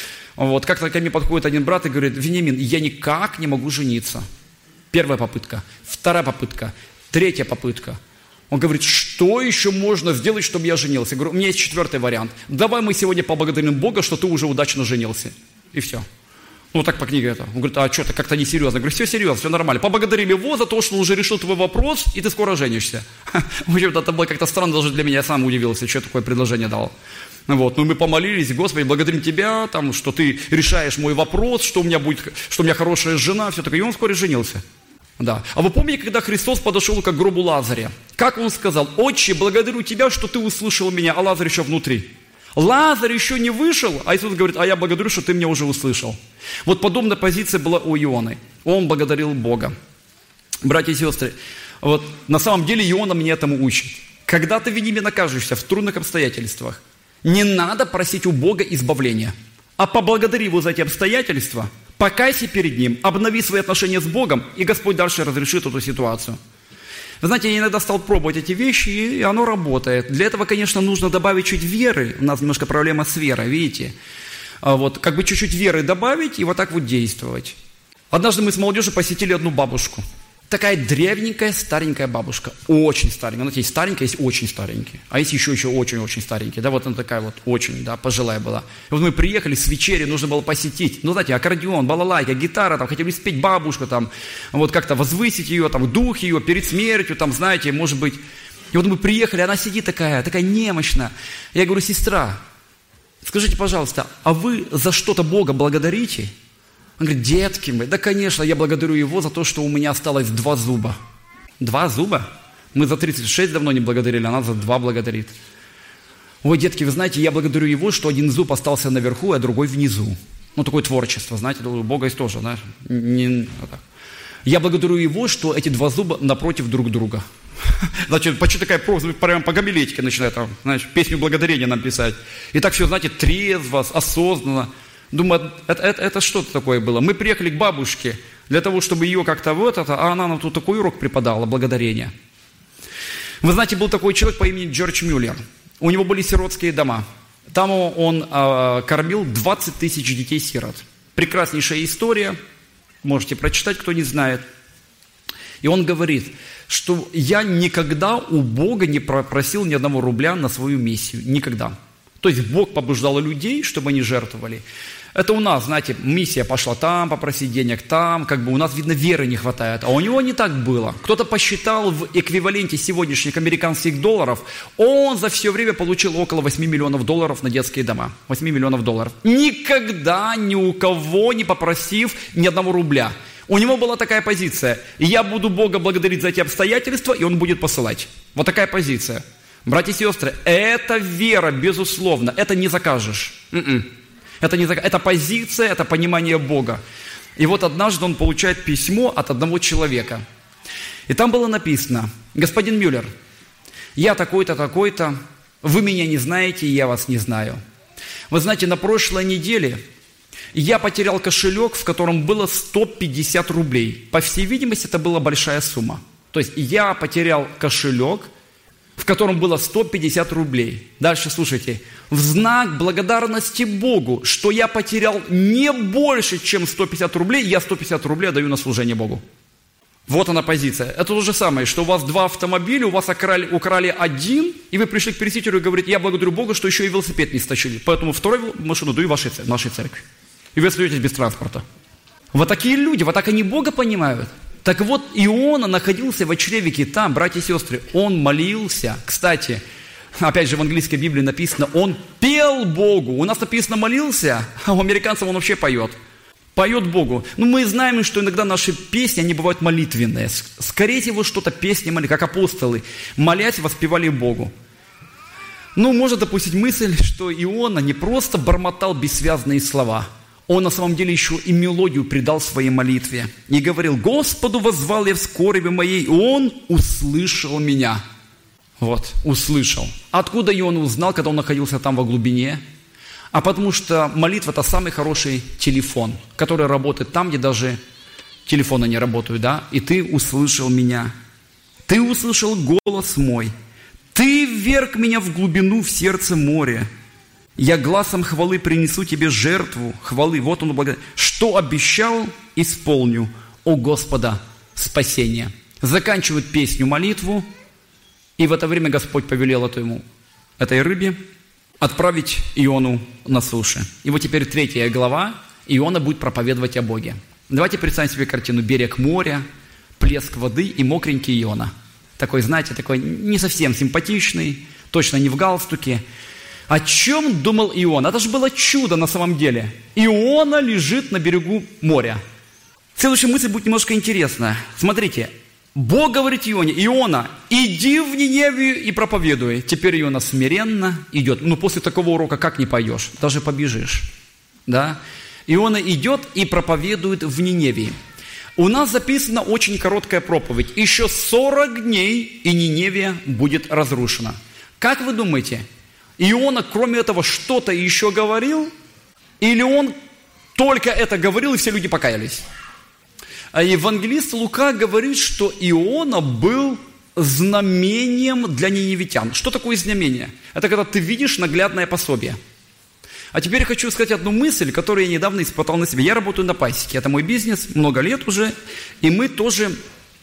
Вот как-то ко мне подходит один брат и говорит: Вениамин, я никак не могу жениться. Первая попытка, вторая попытка, третья попытка. Он говорит: что еще можно сделать, чтобы я женился? Я говорю: у меня есть четвертый вариант. Давай мы сегодня поблагодарим Бога, что ты уже удачно женился. И все. Ну, так по книге это. Он говорит: а что, это как-то несерьезно. Я говорю: все серьезно, все нормально. Поблагодарим его за то, что он уже решил твой вопрос, и ты скоро женишься. В общем-то, это было как-то странно даже для меня. Я сам удивился, что такое предложение дал. Вот. Ну, мы помолились: Господи, благодарим Тебя, там, что Ты решаешь мой вопрос, что у меня будет, что у меня хорошая жена, все такое. И он вскоре женился. Да. А вы помните, когда Христос подошел к гробу Лазаря? Как он сказал: Отче, благодарю Тебя, что Ты услышал меня, а Лазарь еще внутри. Лазарь еще не вышел, а Иисус говорит: а я благодарю, что Ты меня уже услышал. Вот подобная позиция была у Ионы. Он благодарил Бога. Братья и сестры, вот на самом деле Иона меня этому учит. Когда ты, Вениамин, окажешься в трудных обстоятельствах, не надо просить у Бога избавления, а поблагодари Его за эти обстоятельства, покайся перед Ним, обнови свои отношения с Богом, и Господь дальше разрешит эту ситуацию. Вы знаете, я иногда стал пробовать эти вещи, и оно работает. Для этого, конечно, нужно добавить чуть веры. У нас немножко проблема с верой, видите? Вот, как бы чуть-чуть веры добавить и вот так вот действовать. Однажды мы с молодежью посетили одну бабушку. Такая древненькая, старенькая бабушка. Очень старенькая. Знаете, есть старенькая, есть очень старенькие. А есть еще, еще очень-очень старенькие. Да, вот она такая вот очень, да, пожилая была. И вот мы приехали с вечери, нужно было посетить. Ну, знаете, аккордеон, балалайка, гитара, там, хотели спеть бабушку, там, вот как-то возвысить ее, там, дух ее перед смертью, там, знаете, может быть. И вот мы приехали, она сидит такая, такая немощная. Я говорю: сестра, скажите, пожалуйста, а вы за что-то Бога благодарите? Он говорит: детки мы, да, конечно, я благодарю Его за то, что у меня осталось два зуба. Два зуба? Мы за тридцать шесть давно не благодарили, она за два благодарит. Ой, детки, вы знаете, я благодарю Его, что один зуб остался наверху, а другой внизу. Ну, такое творчество, знаете, у Бога есть тоже, знаешь. Не, вот так. Я благодарю Его, что эти два зуба напротив друг друга. Значит, почти такая просьба, прямо по гомилетике начинает, там, знаешь, песню благодарения нам писать. И так все, знаете, трезво, осознанно. Думаю, это, это, это что-то такое было. Мы приехали к бабушке для того, чтобы ее как-то вот это, а она нам тут такой урок преподала, благодарение. Вы знаете, был такой человек по имени Джордж Мюллер. У него были сиротские дома. Там он э, кормил двадцать тысяч детей-сирот. Прекраснейшая история. Можете прочитать, кто не знает. И он говорит, что я никогда у Бога не просил ни одного рубля на свою миссию. Никогда. То есть Бог побуждал людей, чтобы они жертвовали. Это у нас, знаете, миссия пошла там, попросить денег там, как бы у нас, видно, веры не хватает. А у него не так было. Кто-то посчитал в эквиваленте сегодняшних американских долларов, он за все время получил около восемь миллионов долларов на детские дома. восемь миллионов долларов. Никогда ни у кого не попросив ни одного рубля. У него была такая позиция. Я буду Бога благодарить за эти обстоятельства, и Он будет посылать. Вот такая позиция. Братья и сестры, это вера, безусловно, это не закажешь. М-м. Это, не закажешь. Это позиция, это понимание Бога. И вот однажды он получает письмо от одного человека. И там было написано: господин Мюллер, я такой-то, такой-то, вы меня не знаете, и я вас не знаю. Вы знаете, на прошлой неделе я потерял кошелек, в котором было сто пятьдесят рублей. По всей видимости, это была большая сумма. То есть я потерял кошелек, в котором было сто пятьдесят рублей. Дальше слушайте. В знак благодарности Богу, что я потерял не больше, чем сто пятьдесят рублей, я сто пятьдесят рублей отдаю на служение Богу. Вот она позиция. Это то же самое, что у вас два автомобиля, у вас украли, украли один, и вы пришли к пресвитеру и говорите: я благодарю Бога, что еще и велосипед не стащили, поэтому вторую машину даю вашей, нашей церкви. И вы остаетесь без транспорта. Вот такие люди, вот так они Бога понимают. Так вот, Иона находился в чреве кита, братья и сестры, он молился. Кстати, опять же в английской Библии написано, он пел Богу. У нас написано молился, а у американцев он вообще поет. Поет Богу. Ну, мы знаем, что иногда наши песни, они бывают молитвенные. Скорее всего, что-то песни молитвы, как апостолы, молясь, воспевали Богу. Ну, можно допустить мысль, что Иона не просто бормотал бессвязные слова, он на самом деле еще и мелодию придал своей молитве. И говорил: «Господу воззвал я в скорби моей, и Он услышал меня». Вот, услышал. Откуда Иона узнал, когда он находился там во глубине? А потому что молитва – это самый хороший телефон, который работает там, где даже телефоны не работают, да? И ты услышал меня. Ты услышал голос мой. Ты вверг меня в глубину, в сердце моря. Я гласом хвалы принесу тебе жертву хвалы. Вот он благодарит. Что обещал, исполню, о Господа, спасение. Заканчивает песню, молитву, и в это время Господь повелел эту ему, этой рыбе отправить Иону на суше. И вот теперь третья глава, Иона будет проповедовать о Боге. Давайте представим себе картину: берег моря, плеск воды и мокренький Иона. Такой, знаете, такой не совсем симпатичный, точно не в галстуке. О чем думал Иона? Это же было чудо на самом деле. Иона лежит на берегу моря. Следующая мысль будет немножко интересная. Смотрите, Бог говорит Ионе: Иона, иди в Ниневию и проповедуй. Теперь Иона смиренно идет. Ну, после такого урока как не пойдешь? Даже побежишь. Да? Иона идет и проповедует в Ниневии. У нас записана очень короткая проповедь. Еще сорок дней, и Ниневия будет разрушена. Как вы думаете, Иона, кроме этого, что-то еще говорил? Или он только это говорил, и все люди покаялись? А евангелист Лука говорит, что Иона был знамением для ниневитян. Что такое знамение? Это когда ты видишь наглядное пособие. А теперь я хочу сказать одну мысль, которую я недавно испытал на себе. Я работаю на пасеке, это мой бизнес, много лет уже, и мы тоже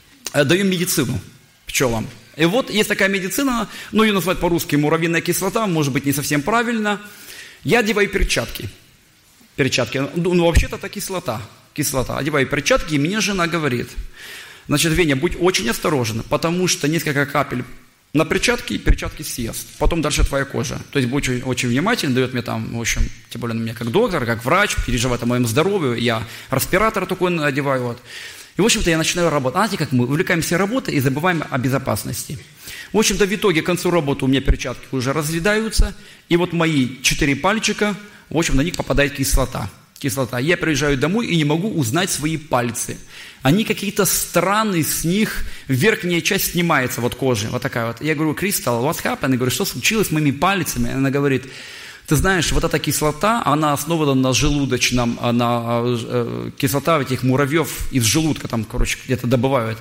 даем медицину пчелам. И вот есть такая медицина, ну ее называют по-русски муравьиная кислота, может быть не совсем правильно. Я одеваю перчатки. Перчатки, ну вообще-то это кислота. Кислота. Одеваю перчатки, и мне жена говорит: значит, Веня, будь очень осторожен, потому что несколько капель на перчатки, и перчатки съест. Потом дальше твоя кожа. То есть будь очень, очень внимательен, дает мне там, в общем, тем более на меня как доктор, как врач, переживает о моем здоровье, я респиратор такой одеваю. Вот. И, в общем-то, я начинаю работать. Знаете, как мы увлекаемся работой и забываем о безопасности. В общем-то, в итоге, к концу работы у меня перчатки уже разъедаются, и вот мои четыре пальчика, в общем, на них попадает кислота. Кислота. Я приезжаю домой и не могу узнать свои пальцы. Они какие-то странные, с них верхняя часть снимается, вот кожи, вот такая вот. Я говорю: Кристал, what happened? Я говорю: что случилось с моими пальцами? Она говорит: ты знаешь, вот эта кислота, она основана на желудочном, на э, кислота этих муравьев из желудка, там, короче, где-то добывают.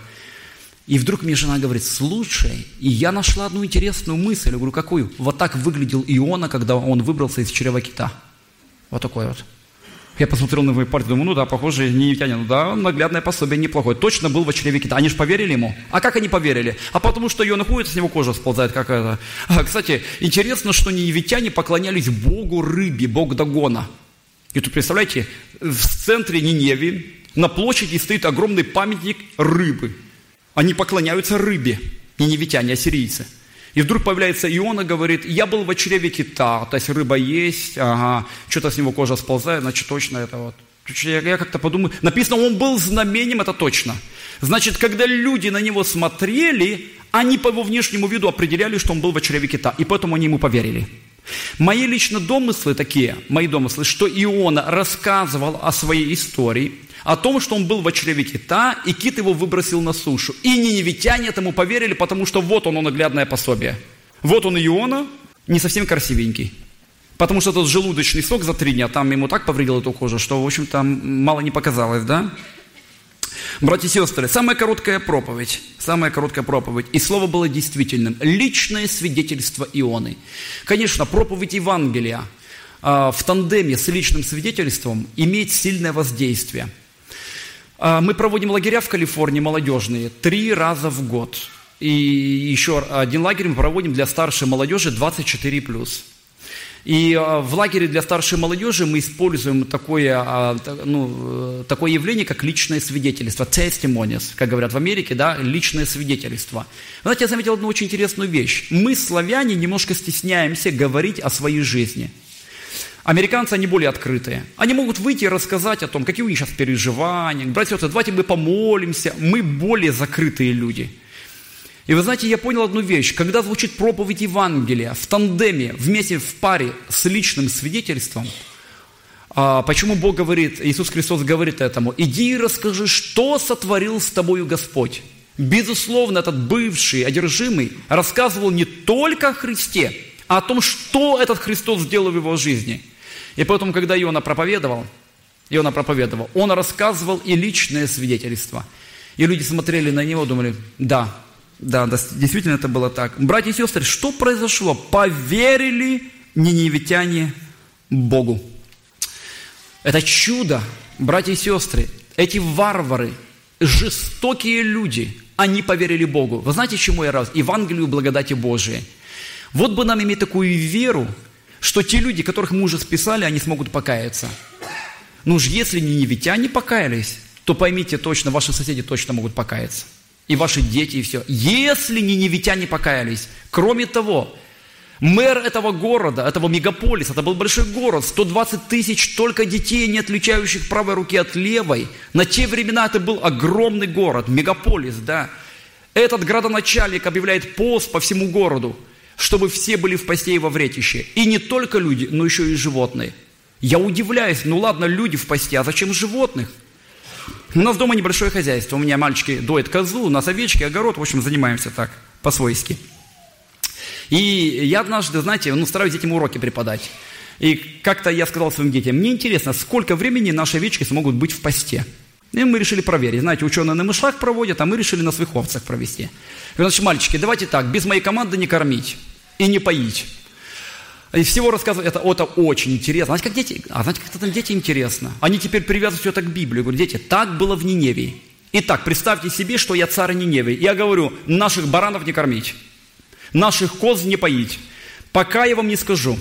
И вдруг мне жена говорит: слушай, и я нашла одну интересную мысль. Я говорю: какую? Вот так выглядел Иона, когда он выбрался из чрева кита. Вот такой вот. Я посмотрел на его пальцы, думаю: ну да, похоже, ниневитянин, ну да, наглядное пособие неплохое. Точно был в чреве кита. Они же поверили ему. А как они поверили? А потому что Иона ходит, с него кожа сползает какая-то. А, кстати, интересно, что ниневитяне поклонялись богу рыбе, бог Дагона. И тут, представляете, в центре Ниневии на площади стоит огромный памятник рыбы. Они поклоняются рыбе, ниневитяне, ассирийцы. И вдруг появляется Иона, говорит: я был в чреве кита, то есть рыба есть, ага, что-то с него кожа сползает, значит, точно это вот. Я, я как-то подумаю, написано, он был знамением, это точно. Значит, когда люди на него смотрели, они по его внешнему виду определяли, что он был в чреве кита, и поэтому они ему поверили. Мои лично домыслы такие, мои домыслы, что Иона рассказывал о своей истории, о том, что он был в чреве кита, и кит его выбросил на сушу. И ниневитяне этому поверили, потому что вот он, он наглядное пособие. Вот он Иона, не совсем красивенький. Потому что тот желудочный сок за три дня, там ему так повредил эту кожу, что, в общем-то, мало не показалось, да? Братья и сестры, самая короткая проповедь, самая короткая проповедь, и слово было действительным. Личное свидетельство Ионы. Конечно, проповедь Евангелия э, в тандеме с личным свидетельством имеет сильное воздействие. Э, мы проводим лагеря в Калифорнии молодежные три раза в год. И еще один лагерь мы проводим для старшей молодежи двадцать четыре плюс. И в лагере для старшей молодежи мы используем такое, ну, такое явление, как личное свидетельство, testimonies, как говорят в Америке, да, личное свидетельство. Знаете, я заметил одну очень интересную вещь. Мы, славяне, немножко стесняемся говорить о своей жизни. Американцы, они более открытые. Они могут выйти и рассказать о том, какие у них сейчас переживания. Братья и сестры, давайте мы помолимся. Мы более закрытые люди. И вы знаете, я понял одну вещь. Когда звучит проповедь Евангелия в тандеме, вместе в паре с личным свидетельством, почему Бог говорит, Иисус Христос говорит этому: иди и расскажи, что сотворил с тобою Господь. Безусловно, этот бывший одержимый рассказывал не только о Христе, а о том, что этот Христос сделал в его жизни. И поэтому, когда Иона проповедовал, Иона проповедовал, он рассказывал и личное свидетельство. И люди смотрели на него, думали: да, да, да, действительно это было так. Братья и сестры, что произошло? Поверили ниневитяне Богу. Это чудо, братья и сестры, эти варвары, жестокие люди, они поверили Богу. Вы знаете, чему я рад? Евангелию благодати Божией. Вот бы нам иметь такую веру, что те люди, которых мы уже списали, они смогут покаяться. Ну уж если ниневитяне покаялись, то поймите точно, ваши соседи точно могут покаяться. И ваши дети, и все. Если ниневитяне покаялись, кроме того, мэр этого города, этого мегаполиса, это был большой город, сто двадцать тысяч только детей, не отличающих правой руки от левой. На те времена это был огромный город, мегаполис, да. Этот градоначальник объявляет пост по всему городу, чтобы все были в посте и во вретище. И не только люди, но еще и животные. Я удивляюсь, ну ладно, люди в посте, а зачем животных? У нас дома небольшое хозяйство, у меня мальчики доят козу, у нас овечки, огород, в общем, занимаемся так, по-свойски. И я однажды, знаете, ну, стараюсь детям уроки преподать. И как-то я сказал своим детям: мне интересно, сколько времени наши овечки смогут быть в посте. И мы решили проверить. Знаете, ученые на мышах проводят, а мы решили на своих овцах провести. И, значит, мальчики, давайте так, без моей команды не кормить и не поить. И всего рассказывать, это, это очень интересно. Знаете, как дети, а знаете, как там дети интересно? Они теперь привязывают все это к Библии. Я говорю: дети, так было в Ниневии. Итак, представьте себе, что я царь Ниневии. Я говорю: наших баранов не кормить. Наших коз не поить, пока я вам не скажу.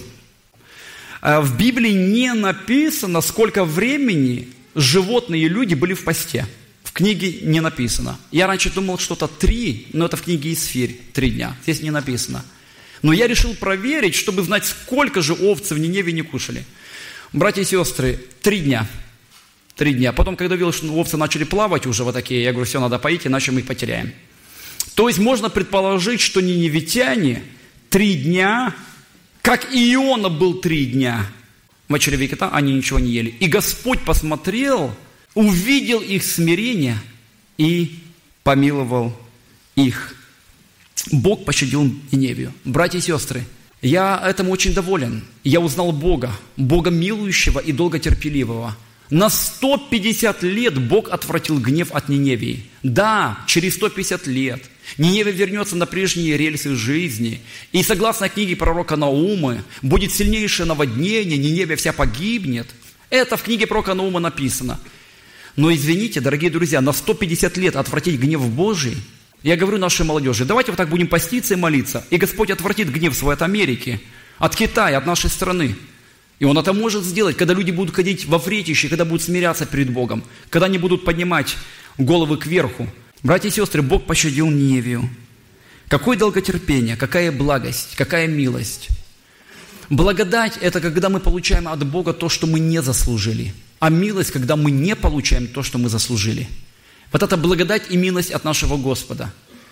В Библии не написано, сколько времени животные и люди были в посте. В книге не написано. Я раньше думал, что-то три, но это в книге Исфирь, три дня. Здесь не написано. Но я решил проверить, чтобы знать, сколько же овцы в Ниневии не кушали. Братья и сестры, три дня. Три дня. Потом, когда видел, что овцы начали плавать уже вот такие, я говорю: все, надо поить, иначе мы их потеряем. То есть можно предположить, что ниневитяне три дня, как и Иона был три дня в чреве кита, они ничего не ели. И Господь посмотрел, увидел их смирение и помиловал их. Бог пощадил Ниневию. Братья и сестры, я этому очень доволен. Я узнал Бога, Бога милующего и долготерпеливого. На сто пятьдесят лет Бог отвратил гнев от Ниневии. Да, через сто пятьдесят лет Ниневия вернется на прежние рельсы жизни. И согласно книге пророка Наумы, будет сильнейшее наводнение, Ниневия вся погибнет. Это в книге пророка Наума написано. Но извините, дорогие друзья, на сто пятьдесят лет отвратить гнев Божий, я говорю нашей молодежи: давайте вот так будем поститься и молиться, и Господь отвратит гнев свой от Америки, от Китая, от нашей страны. И Он это может сделать, когда люди будут ходить во вретище, когда будут смиряться перед Богом, когда они будут поднимать головы кверху. Братья и сестры, Бог пощадил Ниневию. Какое долготерпение, какая благость, какая милость. Благодать – это когда мы получаем от Бога то, что мы не заслужили. А милость, когда мы не получаем то, что мы заслужили. Вот это благодать и милость от нашего Господа.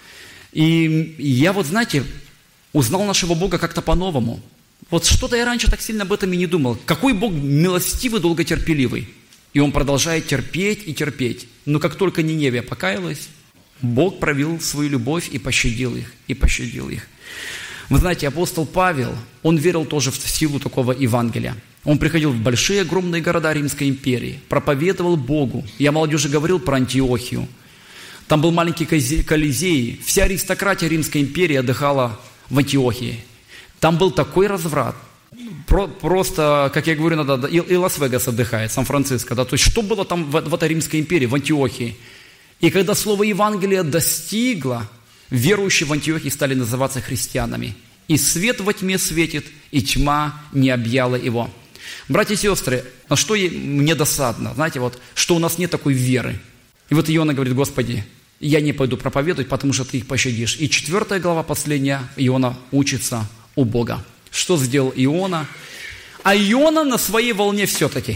И я вот, знаете, узнал нашего Бога как-то по-новому. Вот что-то я раньше так сильно об этом и не думал. Какой Бог милостивый, долготерпеливый. И Он продолжает терпеть и терпеть. Но как только Ниневия покаялась, Бог проявил свою любовь и пощадил их, и пощадил их. Вы знаете, апостол Павел, он верил тоже в силу такого Евангелия. Он приходил в большие, огромные города Римской империи, проповедовал Богу. Я молодежи говорил про Антиохию. Там был маленький Колизей. Вся аристократия Римской империи отдыхала в Антиохии. Там был такой разврат. Про, просто, как я говорю, надо, и, и Лас-Вегас отдыхает, Сан-Франциско. Да? То есть, что было там в, в этой Римской империи, в Антиохии? И когда слово Евангелия достигло, верующие в Антиохии стали называться христианами. И свет во тьме светит, и тьма не объяла его. Братья и сестры, на что мне досадно? Знаете, вот, что у нас нет такой веры. И вот Иона говорит: Господи, я не пойду проповедовать, потому что Ты их пощадишь. И четвертая глава, последняя, Иона учится у Бога. Что сделал Иона? А Иона на своей волне все-таки.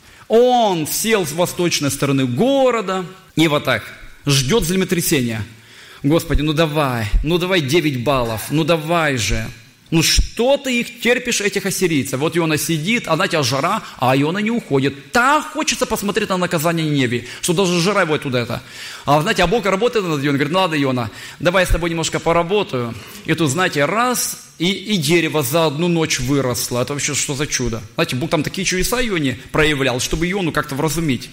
Он сел с восточной стороны города и вот так ждет землетрясения. Господи, ну давай, ну давай девять баллов, ну давай же. Ну что ты их терпишь, этих ассирийцев? Вот Иона сидит, она тебя жара, а Иона не уходит. Так хочется посмотреть на наказание Ниневии, что даже жара его туда это. А знаете, а Бог работает над Ионой, говорит, ну ладно, Иона, давай я с тобой немножко поработаю. И тут, знаете, раз, и, и дерево за одну ночь выросло. Это вообще что за чудо? Знаете, Бог там такие чудеса Ионе проявлял, чтобы Иону как-то вразумить.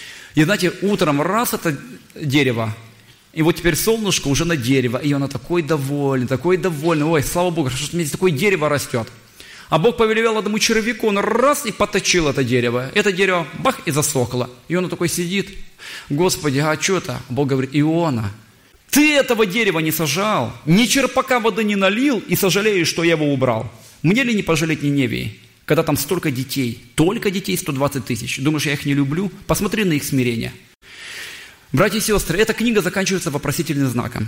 И знаете, утром раз это дерево, и вот теперь солнышко уже на дерево, и она такой довольный, такой довольный. Ой, слава Богу, что у меня здесь такое дерево растет. А Бог повелевал одному червяку, он раз и поточил это дерево. Это дерево, бах, и засохло. И он такой сидит, Господи, а что это? Бог говорит, Иона, ты этого дерева не сажал, ни черпака воды не налил, и сожалеешь, что я его убрал. Мне ли не пожалеть Ниневии, когда там столько детей, только детей сто двадцать тысяч. Думаешь, я их не люблю? Посмотри на их смирение. Братья и сестры, эта книга заканчивается вопросительным знаком.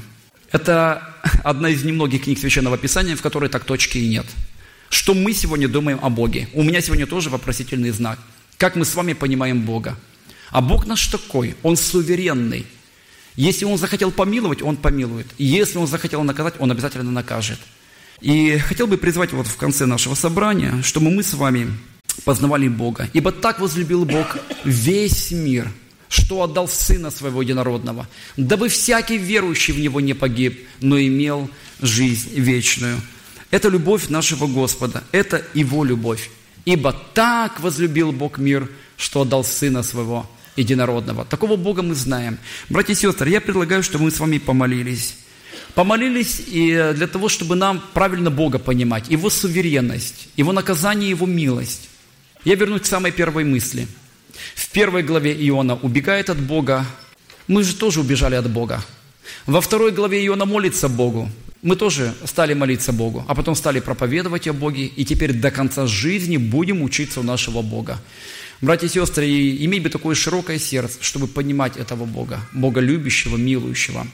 Это одна из немногих книг Священного Писания, в которой так точки и нет. Что мы сегодня думаем о Боге? У меня сегодня тоже вопросительный знак. Как мы с вами понимаем Бога? А Бог наш такой, Он суверенный. Если Он захотел помиловать, Он помилует. Если Он захотел наказать, Он обязательно накажет. И хотел бы призвать вот в конце нашего собрания, чтобы мы с вами познавали Бога. Ибо так возлюбил Бог весь мир, что отдал Сына Своего Единородного, дабы всякий верующий в Него не погиб, но имел жизнь вечную. Это любовь нашего Господа, это Его любовь. Ибо так возлюбил Бог мир, что отдал Сына Своего Единородного. Такого Бога мы знаем. Братья и сестры, я предлагаю, чтобы мы с вами помолились. Помолились и для того, чтобы нам правильно Бога понимать, Его суверенность, Его наказание, Его милость. Я вернусь к самой первой мысли. В первой главе Иона убегает от Бога. Мы же тоже убежали от Бога. Во второй главе Иона молится Богу. Мы тоже стали молиться Богу, а потом стали проповедовать о Боге, и теперь до конца жизни будем учиться у нашего Бога. Братья и сестры, иметь бы такое широкое сердце, чтобы понимать этого Бога, Бога любящего, милующего.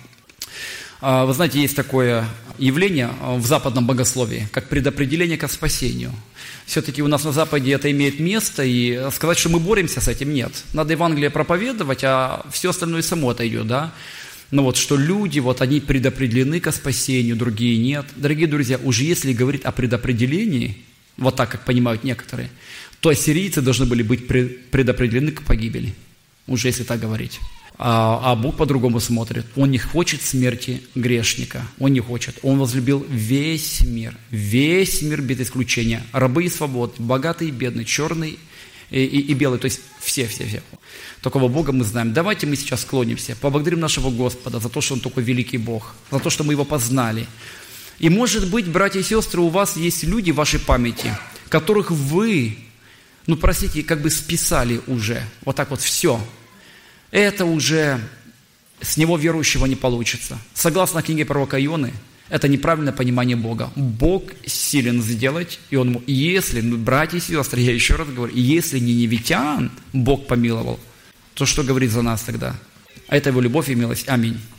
Вы знаете, есть такое явление в западном богословии, как предопределение к спасению. Все-таки у нас на Западе это имеет место, и сказать, что мы боремся с этим, нет. Надо Евангелие проповедовать, а все остальное само отойдет, да? Но вот что люди, вот они предопределены к спасению, другие нет. Дорогие друзья, уже если говорить о предопределении, вот так, как понимают некоторые, то ассирийцы должны были быть предопределены к погибели, уже если так говорить. А, а Бог по-другому смотрит. Он не хочет смерти грешника. Он не хочет. Он возлюбил весь мир. Весь мир без исключения. Рабы и свободные, богатые и бедные, черные и, и, и белые. То есть все, все, все. Такого Бога мы знаем. Давайте мы сейчас склонимся. Поблагодарим нашего Господа за то, что Он такой великий Бог. За то, что мы Его познали. И может быть, братья и сестры, у вас есть люди в вашей памяти, которых вы, ну простите, как бы списали уже. Вот так вот все. Это уже с него верующего не получится. Согласно книге пророка Ионы, это неправильное понимание Бога. Бог силен сделать, и Он, если, ну, братья и сестры, я еще раз говорю, если ниневитян Бог помиловал, то что говорит за нас тогда? А это Его любовь и милость. Аминь.